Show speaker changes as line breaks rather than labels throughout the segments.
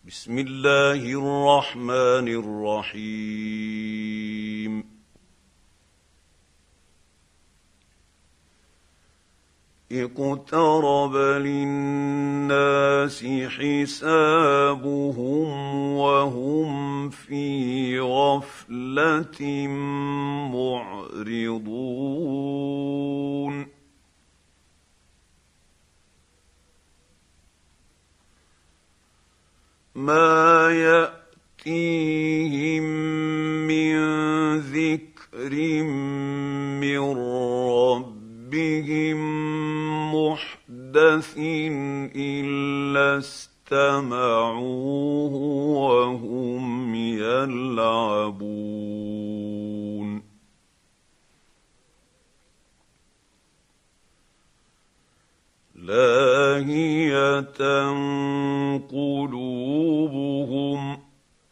بسم الله الرحمن الرحيم. اقترب للناس حسابهم وهم في غفلة معرضون. ما يأتيهم من ذكر من ربهم محدث إلا استمعوه وهم يلعبون. لاهية قلوبهم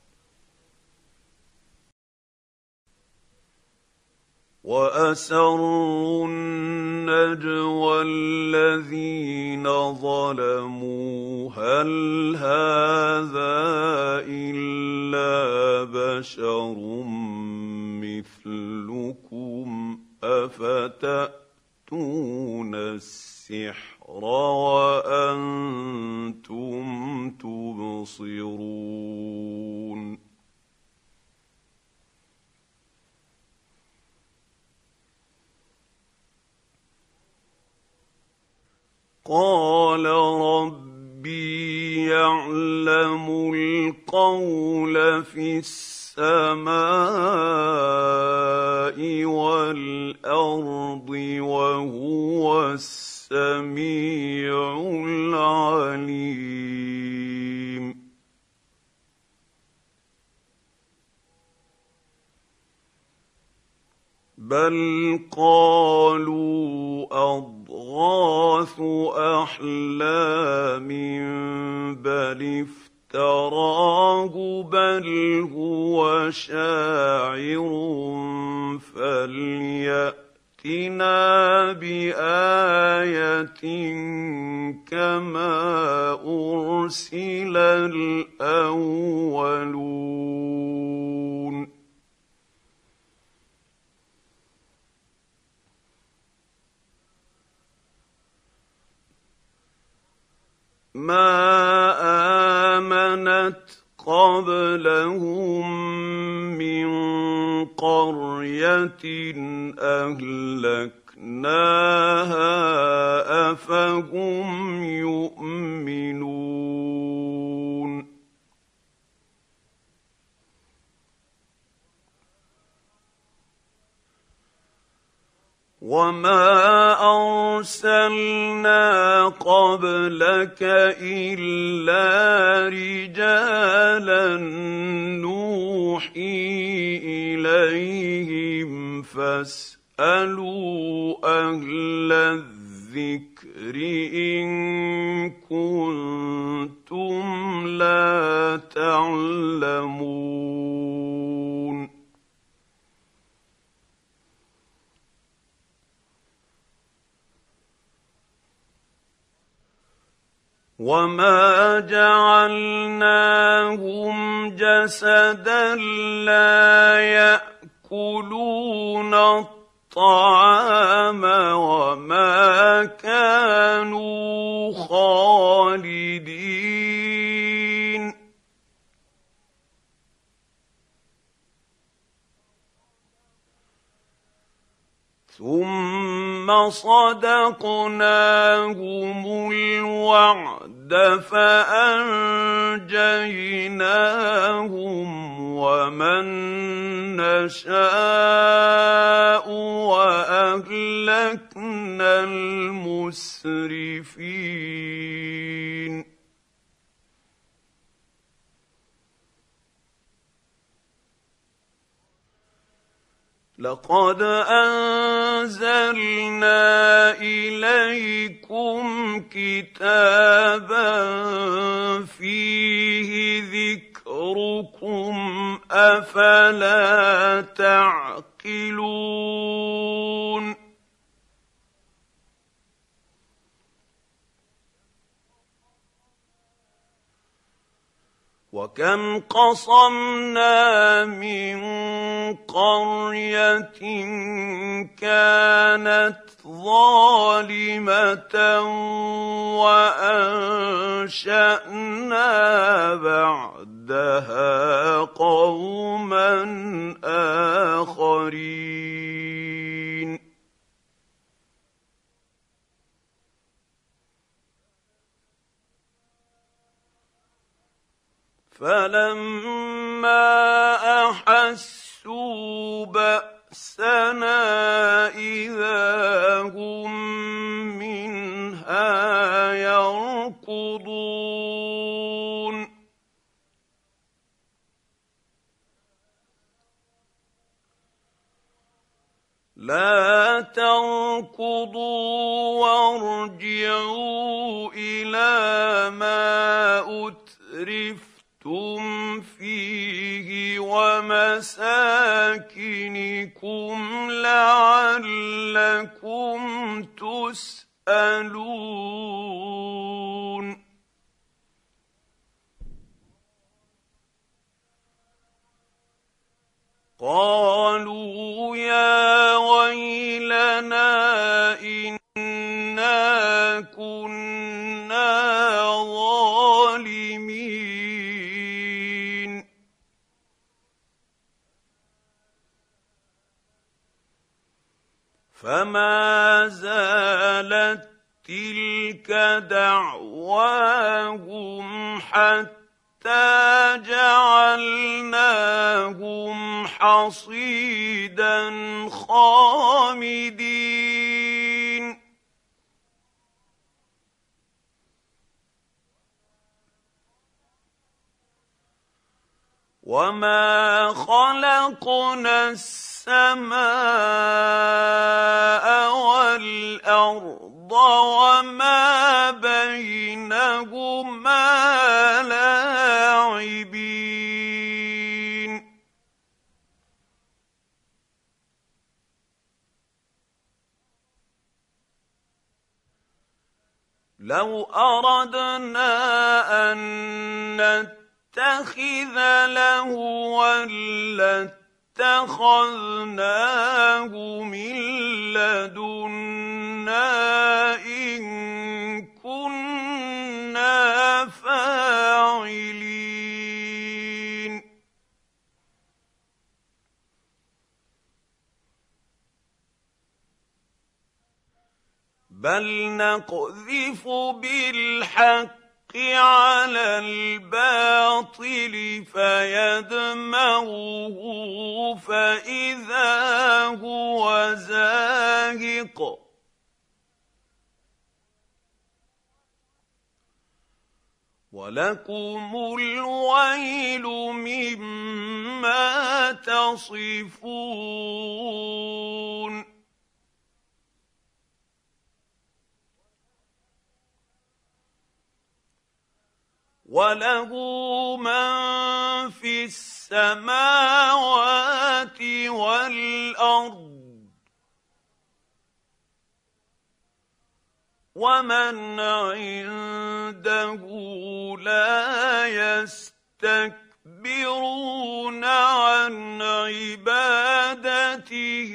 وأسروا النجوى الذين ظلموا هل هذا إلا بشر مثلكم أفتأتون السحر وأنتم تبصرون. قال ربي يعلم القول في السماء والأرض وهو السميع العليم. بل قالوا أضغاث أحلام بل افتراه بل هو شاعر فليأتنا بآية كما أرسل الأولون. ما آمنت قبلهم من قرية أهلكناها أفهم يؤمنون. وما أرسلنا قبلك إلا رجالا نوحي إليهم فاسألوا أهل الذكر إن كنتم لا تعلمون. وما جعلناهم جسدا لا يأكلون الطعام وما كانوا خالدين. ثم صدقناهم الوعد فأنجيناهم ومن نشاء وأهلكنا المسرفين. لقد أنزلنا إليكم كتابا فيه ذكركم أفلا تعقلون. وكم قصمنا من قريه كانت ظالمه وانشانا بعدها قوما اخرين. فلما احسوا باسنا اذا هم منها يركضون. لا تركضوا وارجعوا الى ما اترفتم فيه ومساكنكم لعلكم تسألون. قالوا يا ويلنا إنا كنا ظالمين. فما زالت تلك دعواهم حتى جعلناهم حصيدا خامدين. وما خلقنا السماء والأرض وما بينهما لاعبين. لو أردنا أن نتخذ لهوا لاتخذناه من لدنا إن كنا فاعلين. بل نقذف بالحق على الباطل فيدمغه فإذا هو زاهق. ولكم الويل مما تصفون. وله من في السماوات والأرض ومن عنده لا يستكبرون عن عبادته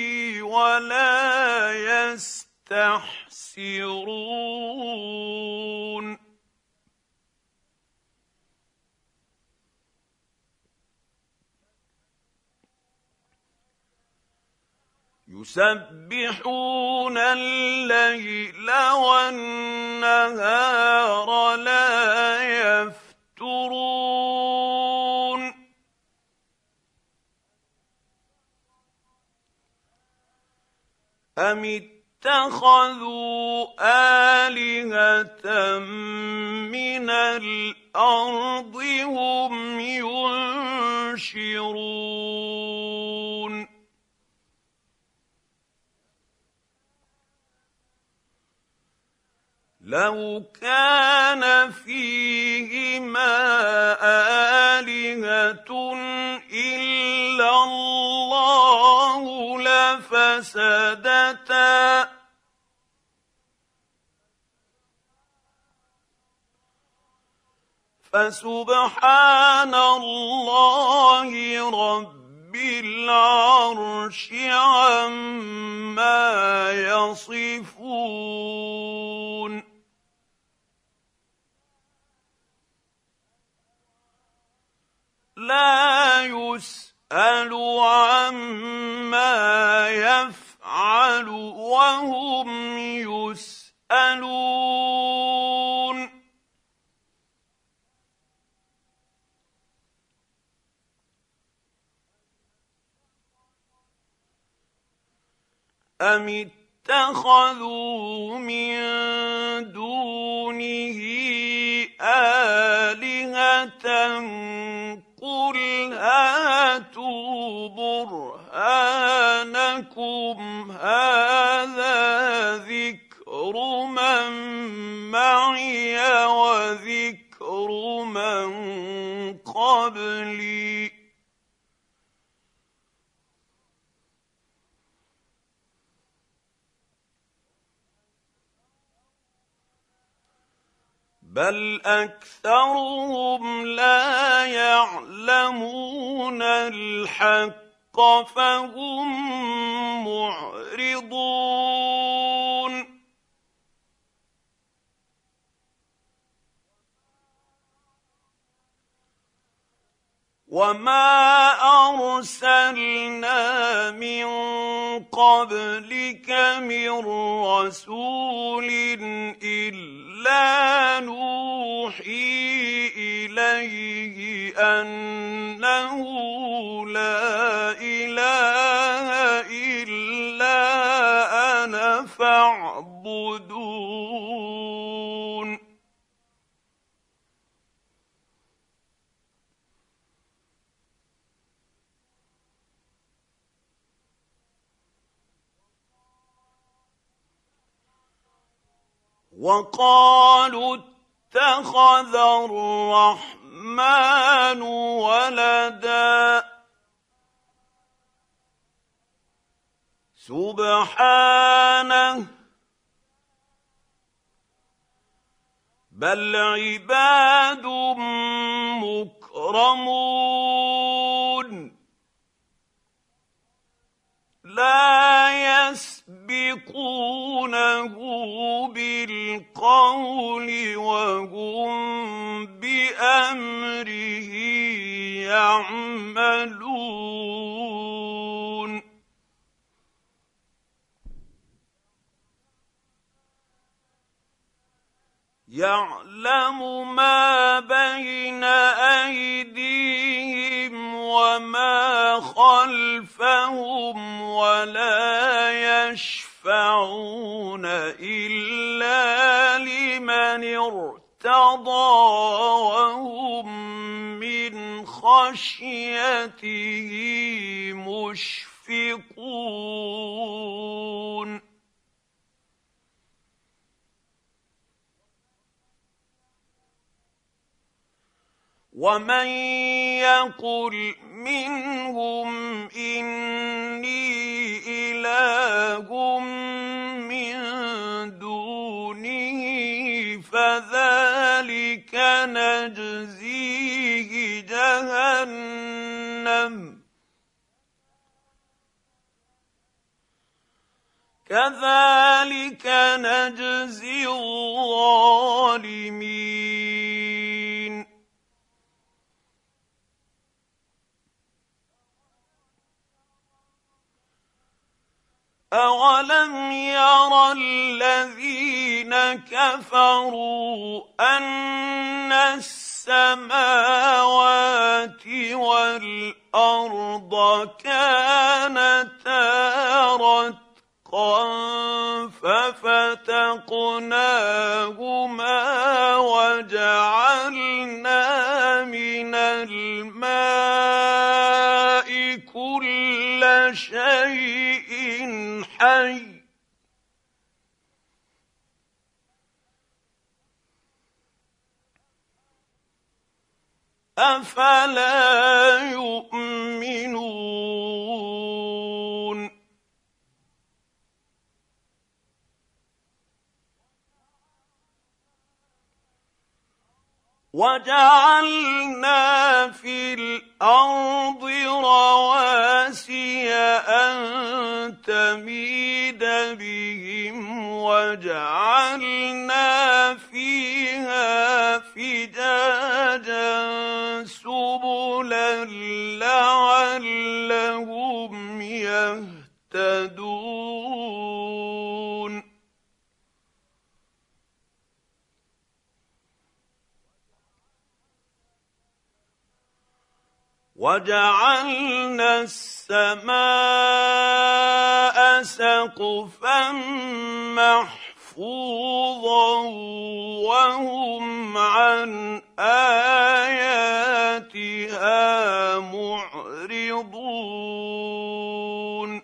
ولا يستحسرون. يسبحون الليل والنهار لا يفترون. أم اتخذوا آلهة من الأرض هم ينشرون. لو كان فيهما آلهة إلا الله لفسدتا فسبحان الله رب العرش عما يصفون لا يسأل عما يفعل وهم يسألون أم اتخذوا من دونه آلهة قل هاتوا برهانكم هذا ذكر من معي وذكر من قبلي بل أكثرهم لا يعلمون الحق فهم معرضون وما أرسلنا من قبلك من رسول إلا نوحي إليه أنه لا إله إلا أنا فاعبدون وقالوا اتخذ الرحمن ولدا سبحانه بل عباد مكرمون لا يسبقونه بالقول وهم بأمره يعملون يعلم ما بين أيديهم وما خلفهم ولا يشفعون إلا لمن ارتضى وهم من خشيته مشفقون ومن يقل منهم إني إله من دونه فذلك نجزيه جهنم كذلك نجزي الظالمين أولم ير الذين كفروا أن السماوات والأرض كانتا رتقا ففتقناهما وجعلنا من الماء كل شيء حي أفلا يؤمنون وجعلنا في الأرض رواسي أن تميد بهم وجعلنا فيها فجاجا سبلا لعلهم يهتدون وجعلنا السماء سقفا محفوظا وهم عن آياتها معرضون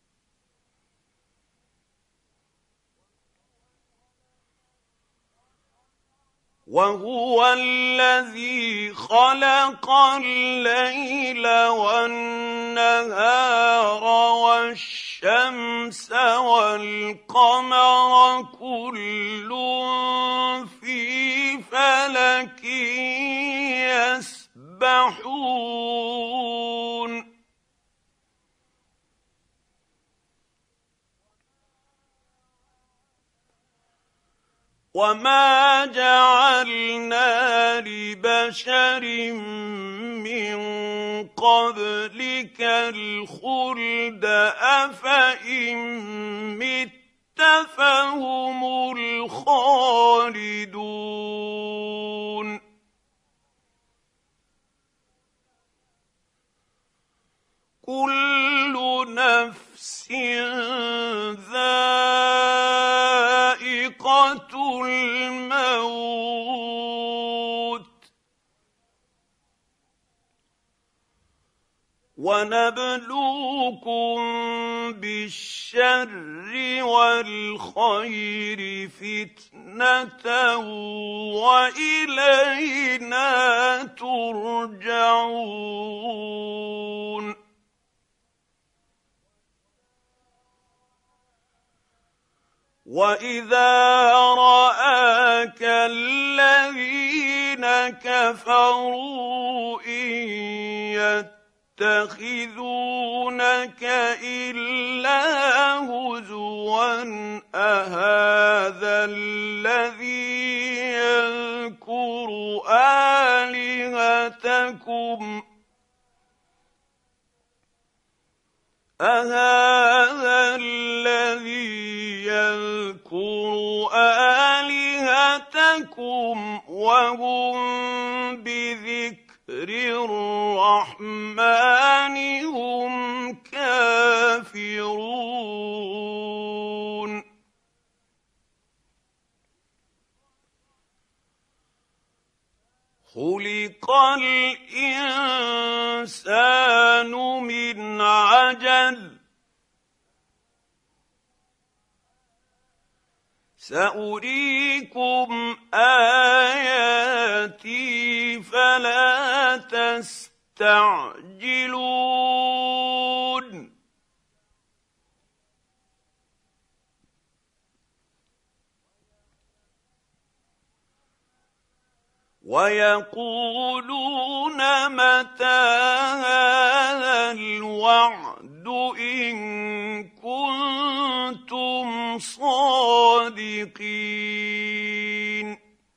وهو الذي خلق الليل والنهار والشمس والقمر كل في فلك يسبحون وما جعلنا لبشر من قبلك الخلد أفإن مت فهم الخالدون كل نفس ذائقة الموت ونبلوكم بالشر والخير فتنة وإلينا ترجعون وإذا رآك الذين كفروا إن يتخذونك إلا هزوا أهذا الذي يذكر آلهتكم أهذا الذي يذكر آلهتكم وهم بذكر الرحمن هم كافرون خلق الإنسان من عجل سأريكم آياتي فلا تستعجلون ويقولون متى هذا الوعد إن كنتم صادقين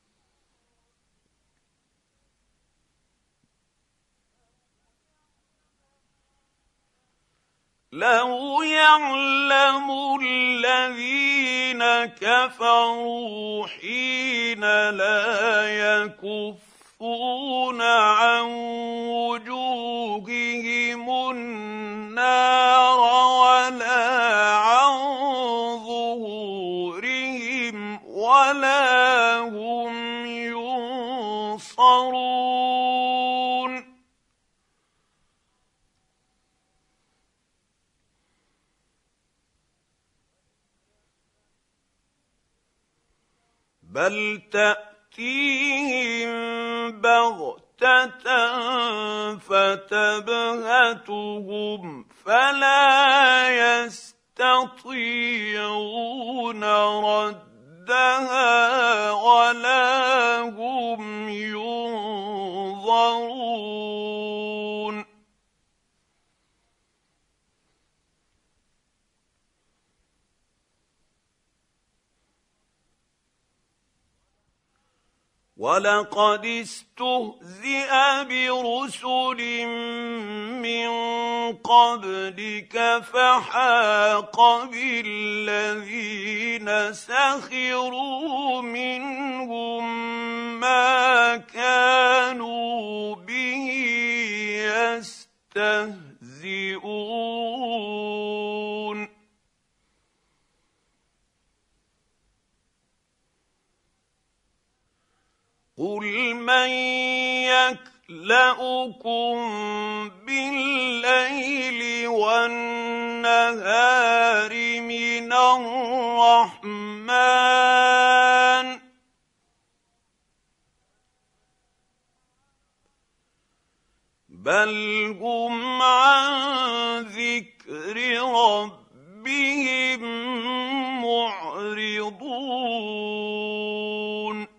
لو يعلم الذين كفروا حين لا يكفون عن وجوههم النار ولا عن ظهورهم ولا هم ينصرون بل تأتيهم بغتة فتبهتهم فلا يستطيعون ردها ولا هم ينصرون يبصرون ولقد استهزئ برسل من قبلك فحاق بالذين سخروا منهم ما كانوا به يستهزئون قل من يكلؤكم بالليل والنهار من الرحمن بل هم عن ذكر ربهم معرضون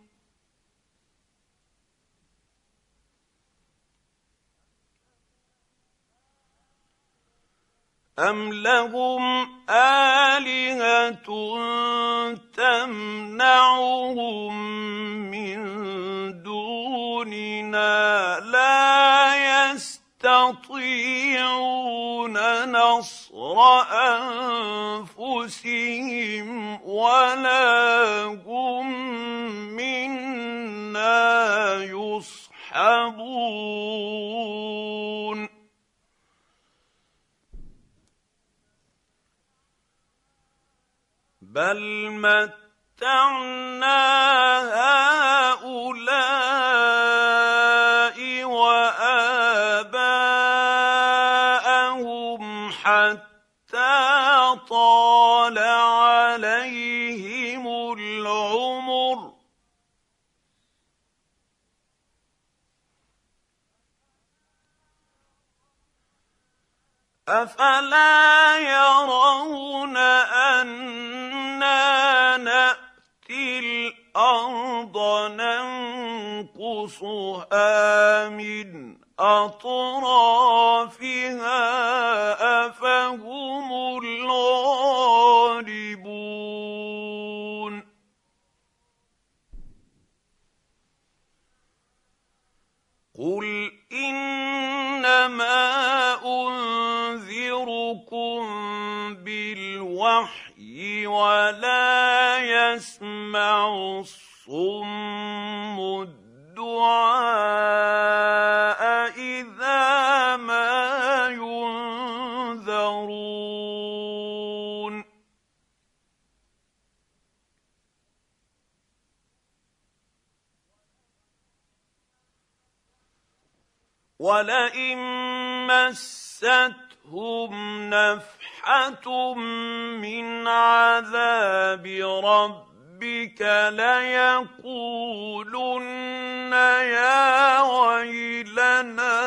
أم لهم آلهة تمنعهم من دوننا لا يستطيعون نصر أنفسهم ولا هم منا يصحبون بل متعنا هؤلاء وآباءهم حتى طال عليهم العمر أفلا يرون أنا نأتي الأرض ننقصها من أطرافها أفهم الغالبون قل إنما أنذركم بالوحي ولا يسمع الصم الدعاء إذا ما ينذرون ولئن مستهم نفحة من عذاب ربك ليقولن يا ويلنا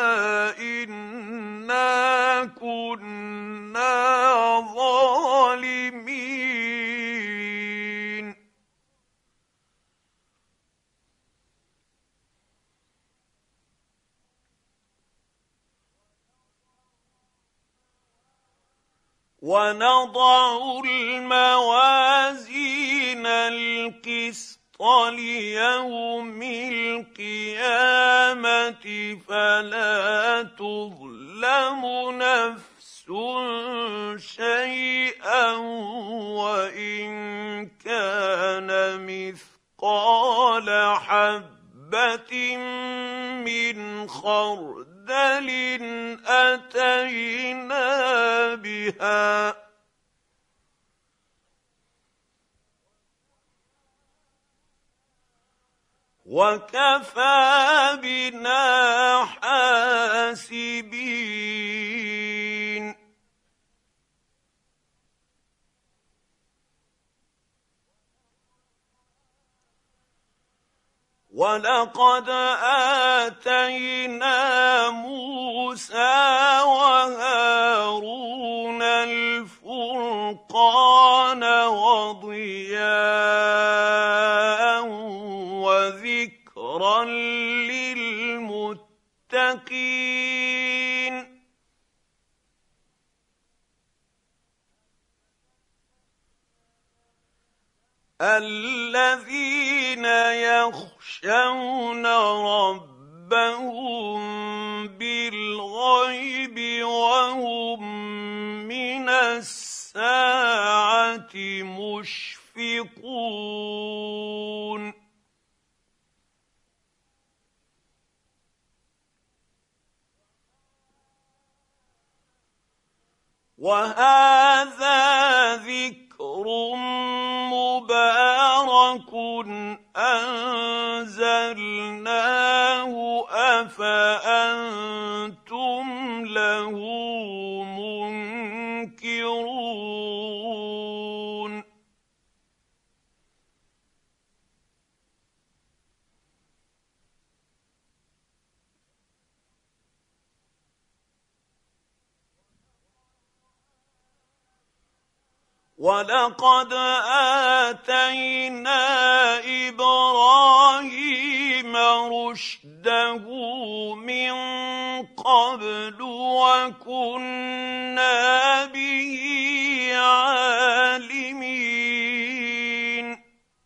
إنا كنا ظالمين ونضع الموازين القسط ليوم القيامة فلا تظلم نفس شيئا وإن كان مثقال حبة من خردل أتينا بها وكفى بنا حاسبين ولقد آتينا موسى وهارون الفرقان وضياء وذكرا للمتقين المتقين الذين يخشون ربهم بالغيب وهم من الساعة مشفقون وهذا ذكر مبارك أنزلناه أفأنتم له منكرون ولقد آتينا إبراهيم رشده من قبل وكنا به عالمين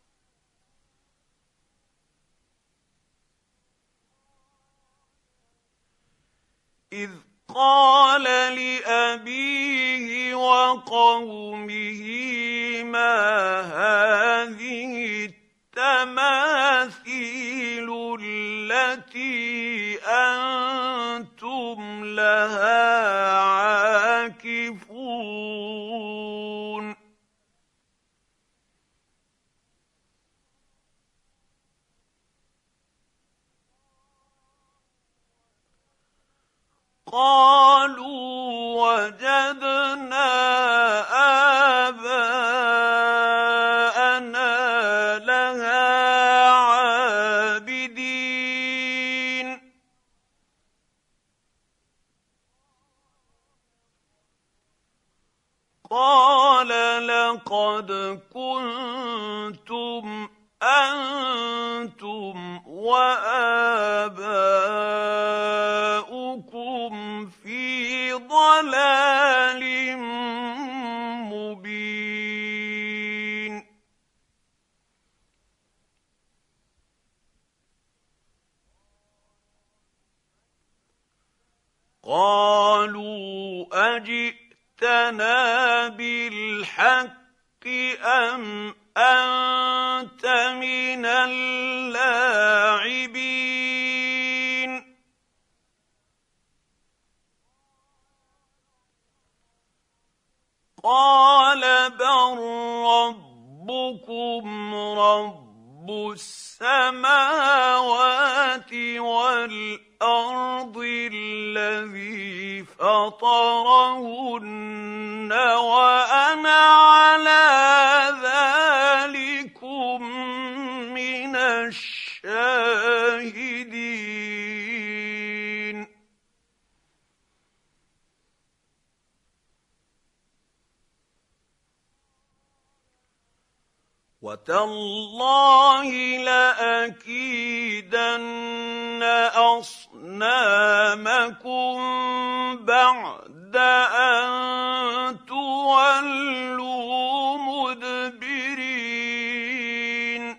إذ قال لأبيه وقومه ما هذه التماثيل التي أنتم لها عاكفون قالوا وجدنا آباءنا لها عابدين قال لقد كنتم أنتم وآباؤكم في ضلال مبين قالوا أجئتنا بالحق أم أنت من اللاعبين قال بل ربكم رب السماوات والأرض الذي فطرهن وأنا على ذلكم من الشاهدين وتالله لأكيدن أصنامكم بعد أن تولوا مدبرين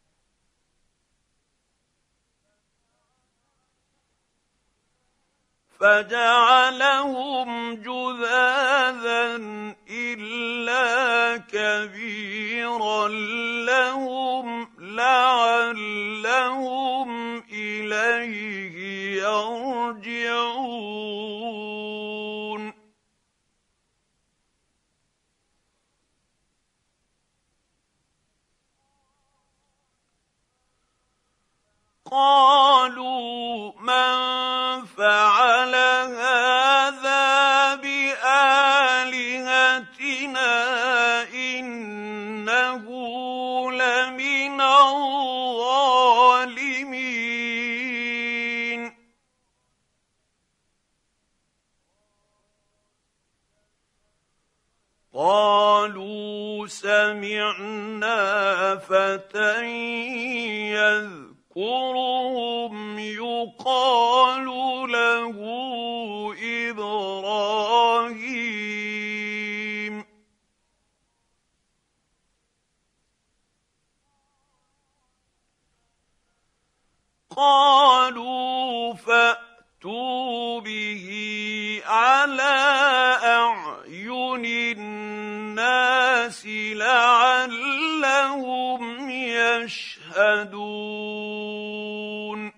فجعلهم جذاذا إلا كبيرا لهم لعلهم إليه يرجعون قالوا من فعل هذا بآلهتنا إنه لمن الظالمين قالوا سمعنا فتى يذكرهم يقال له إبراهيم. قالوا فأتوا به على أعين الناس لعلهم يشهدون.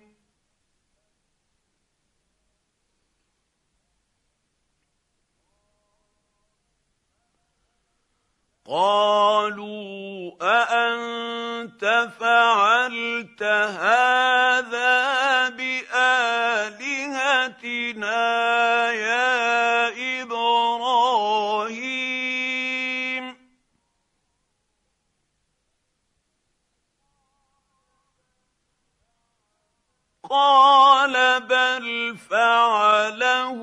قالوا أأنت فعلت هذا بآلهتنا يا إبراهيم؟ قال بل فعله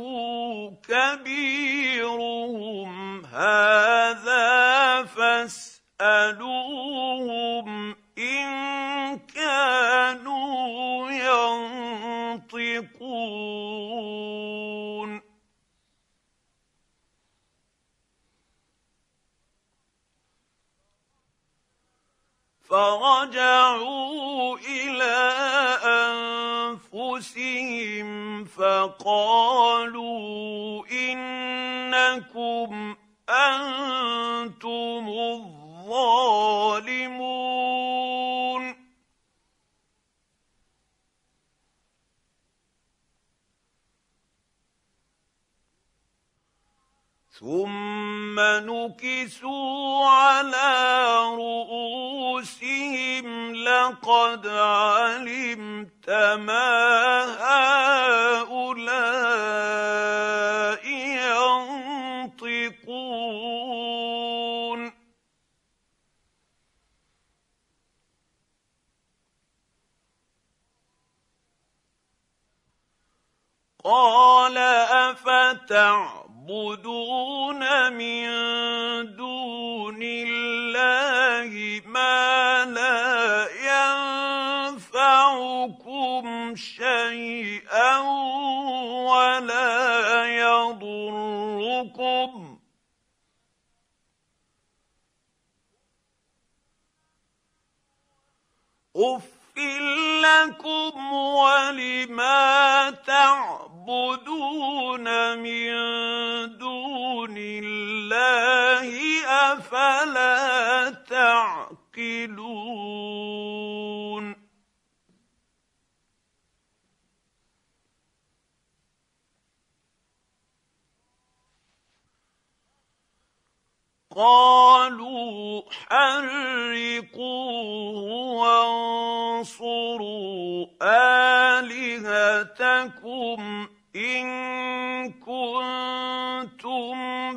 كبيرهم هذا فاسألوهم إن كانوا ينطقون. فرجعوا إلى أنفسهم فقالوا إنكم أنتم الظالمون. ثم نكسوا على رؤوسهم لقد علمت ما هؤلاء ينطقون. قال أفتعبدون من دون الله ما لا ينفعكم شيئا ولا يضركم؟ أُفٍّ لكم ولما تعبدون من دون الله أفلا تعقلون. قالوا حرقوه وانصروا آلهتكم إن كنتم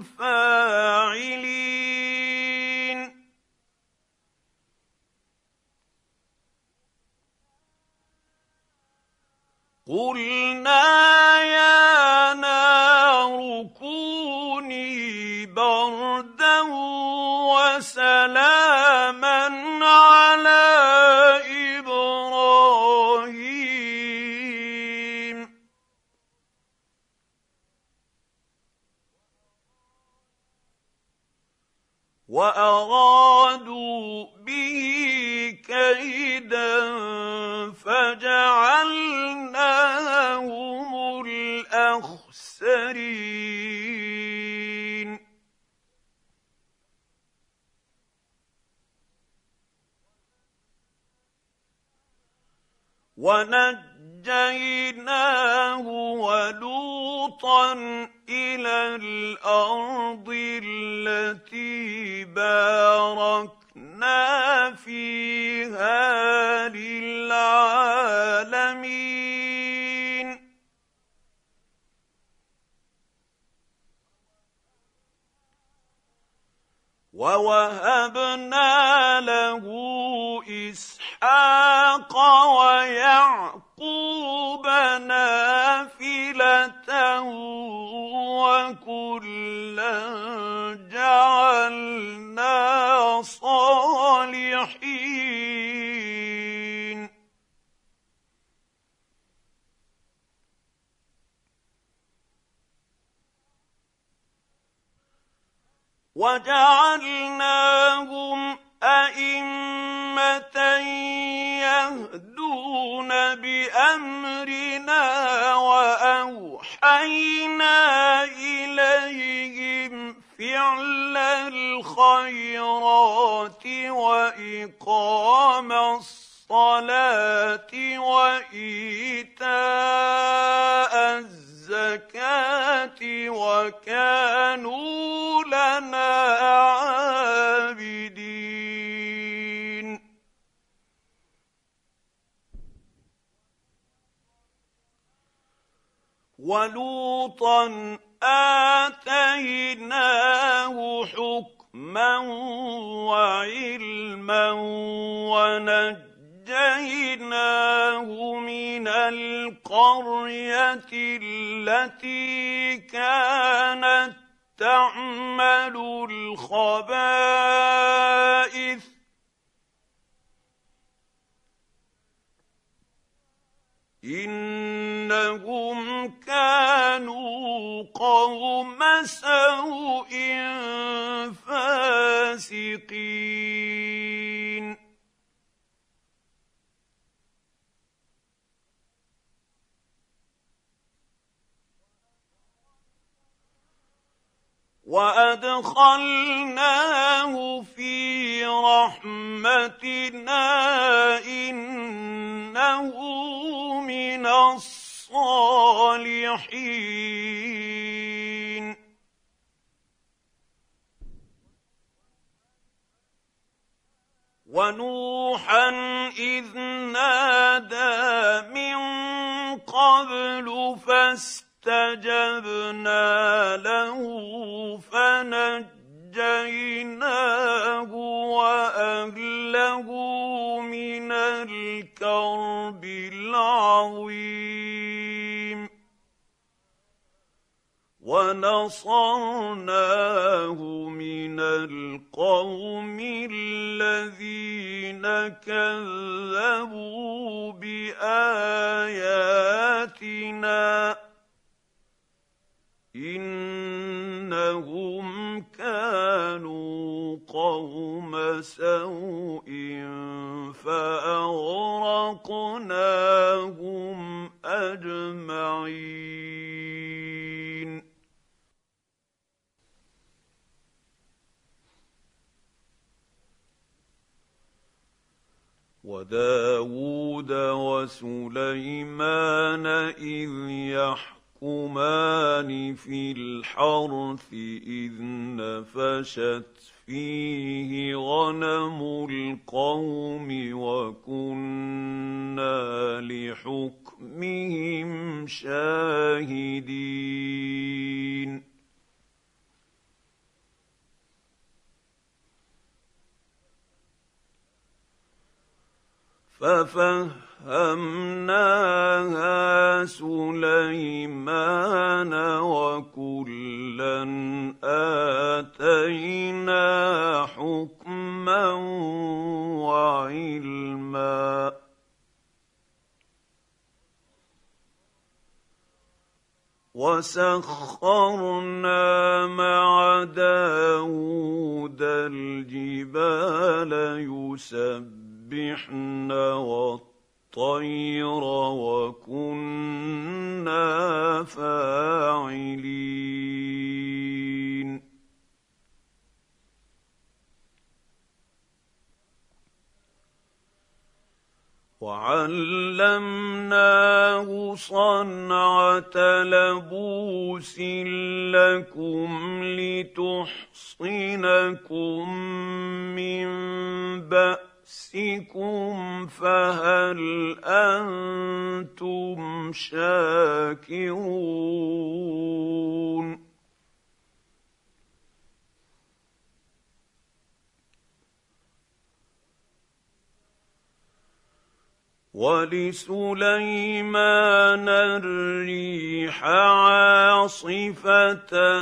فاعلين. قلنا يا نار كوني بردا وسلاما على إبراهيم. وأرادوا به كيدا فجعلناهم الأخسرين. ونجيناه ولوطا إلى الأرض التي باركنا فيها للعالمين. ووهبنا له إسحاق ويعقوب نافلة وكلا جعلنا صالحين. صالحين. وجعلناهم أئمة يهدون بأمرنا وأوحينا إليهم فعل الخيرات وإقام الصلاة وإيتاء الزكاة وكانوا لنا عابدين. ولوطا آتيناه حكما وعلما ونجيناه من القرية التي كانت تعمل الخبائث إنهم كانوا قوم سوء فاسقين. وأدخلناه في رحمتنا إنه من الصالحين. ونوحا إذ نادى من قبل فاستجبنا له فنجيناه وأهله من الكرب العظيم ونصرناه من القوم الذين كذبوا بآياتنا إنهم كانوا قوم سوء فأغرقناهم أجمعين. وداود وسليمان إذ يحكمان في الحرث إذ نفشت فيه غنم القوم وكنا لحكمهم شاهدين. ففهمناها سليمان وكلا آتينا حكما وعلما وسخرنا مع داود الجبال يسبحن والطير وكنا فاعلين. وعلمناه صنعة لبوس لكم لتحصنكم من بأسكم فهل أنتم شاكرون. ولسليمان الريح عاصفة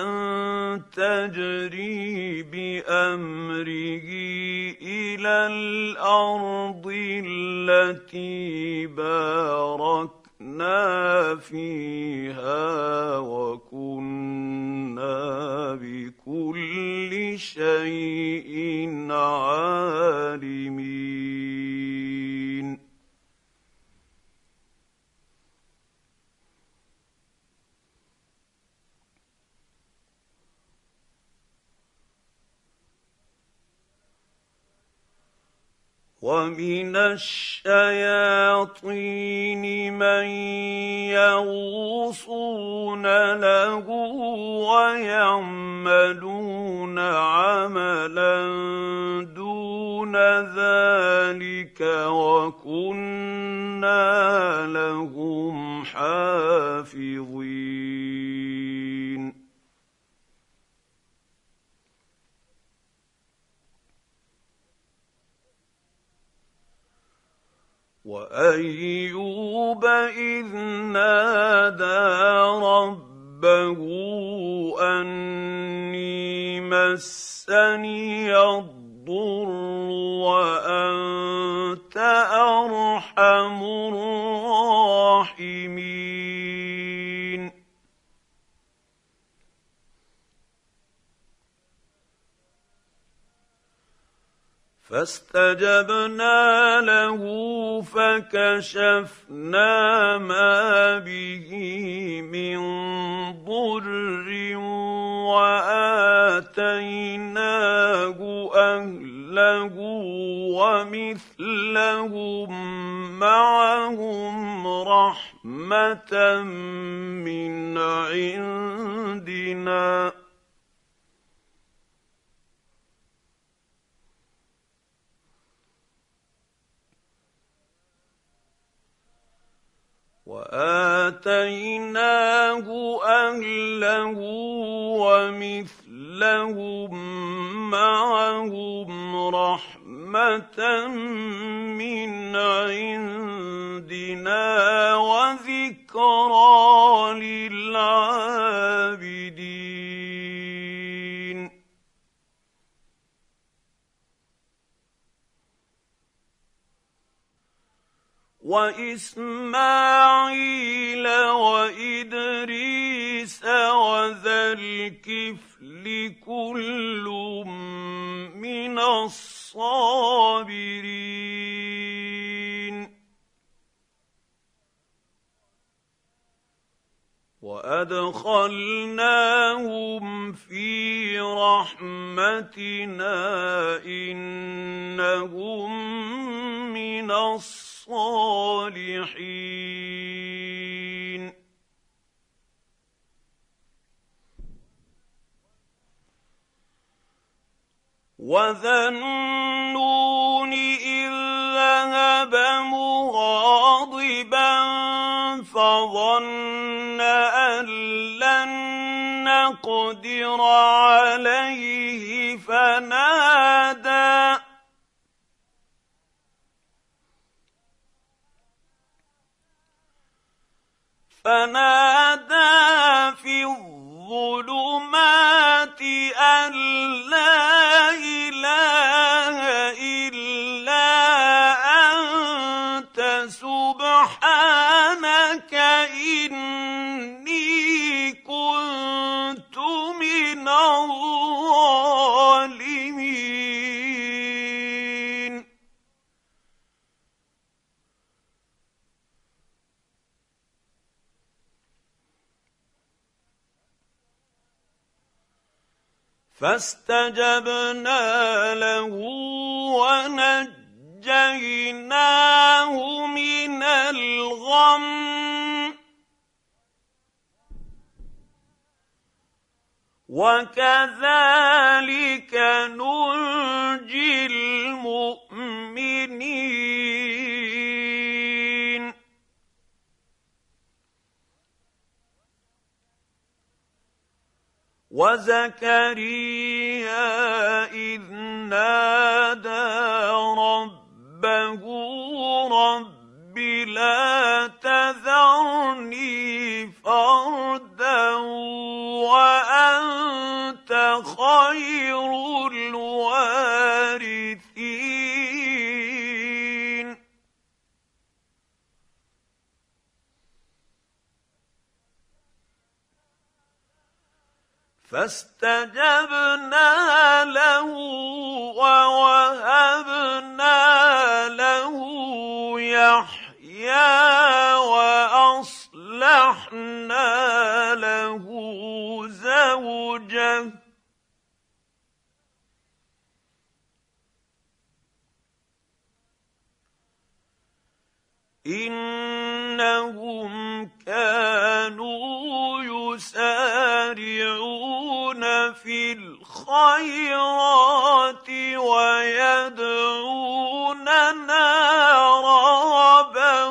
تجري بأمره إلى الأرض التي باركنا فيها وكنا بكل شيء عالمين ومن الشياطين من يغوصون له ويعملون عملا دون ذلك وكنا لهم حافظين وأيوب إذ نادى ربه أني مسني الضر وأنت أرحم الراحمين فاستجبنا له فكشفنا ما به من ضر وآتيناه أهله ومثلهم معهم رحمة من عندنا وآتيناه أهله ومثلهم معهم رحمة من عندنا وذكرى للعابدين وإسماعيل وإدريس وذا الكفل كل من الصابرين وأدخلناهم في رحمتنا إنهم من الصالحين وذا النون إذ ذهب مغاضبا فظن أن لن نقدر عليه فنادى في الظلمات أن لا إله إلا أنت سبحانك إني كنت من الظالمين فاستجبنا له ونجيناه من الغم وكذلك ننجي المؤمنين وزكريا إذ نادى ربه رب لا تذرني فردا وأنت خير الوارثين فاستجبنا له ووهبنا له يحيى وأصلحنا له زوجه إنهم كانوا يسارعون في الخيرات ويدعوننا رغبا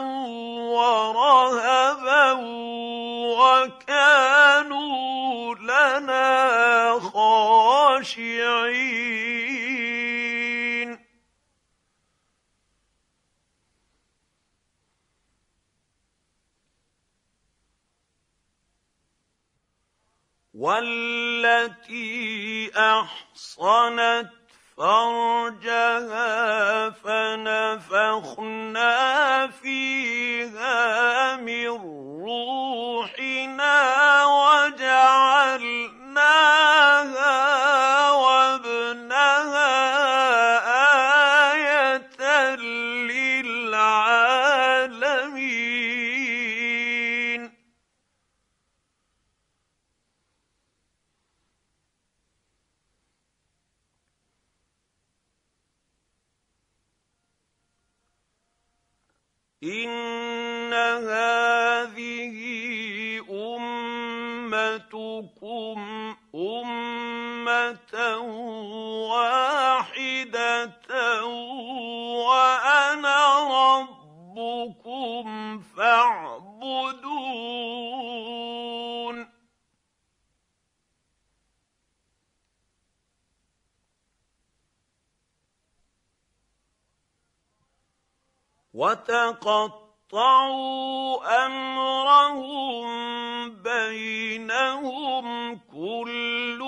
ورهبا وكانوا لنا خاشعين والتي أحصنت فرجها فنفخنا فيها من روحنا وجعلناها وابنها آية للعالمين إن هذه أمتكم أمة واحدة وأنا ربكم فاعبدون وتقطعوا أمرهم بينهم كل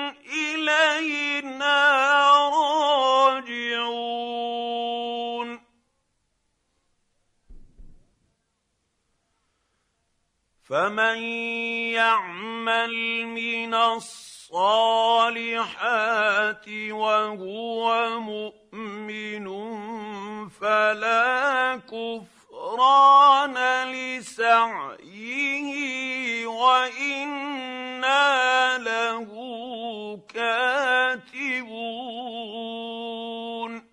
إلينا راجعون فمن يعمل من الصالحات وهو مؤمن فلا كفران لسعيه وإنا له كاتبون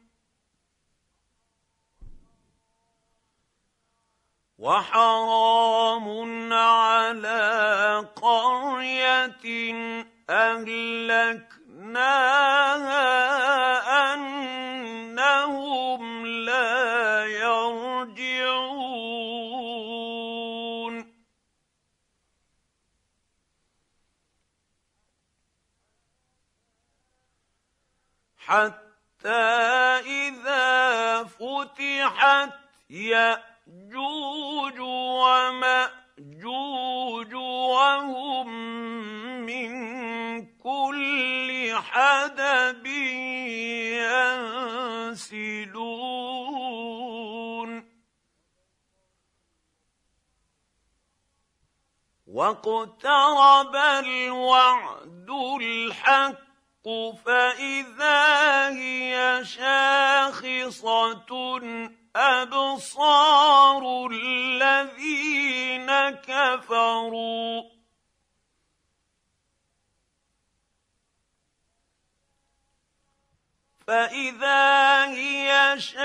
وحرام على قرية أهلكناها أنهم لا يرجعون حتى إذا فتحت يأجوج ومأجوج وهم من كل حدب ينسلون واقترب الوعد الحق فإذا هي شاخصة أبصار الذين كفروا فإذا هي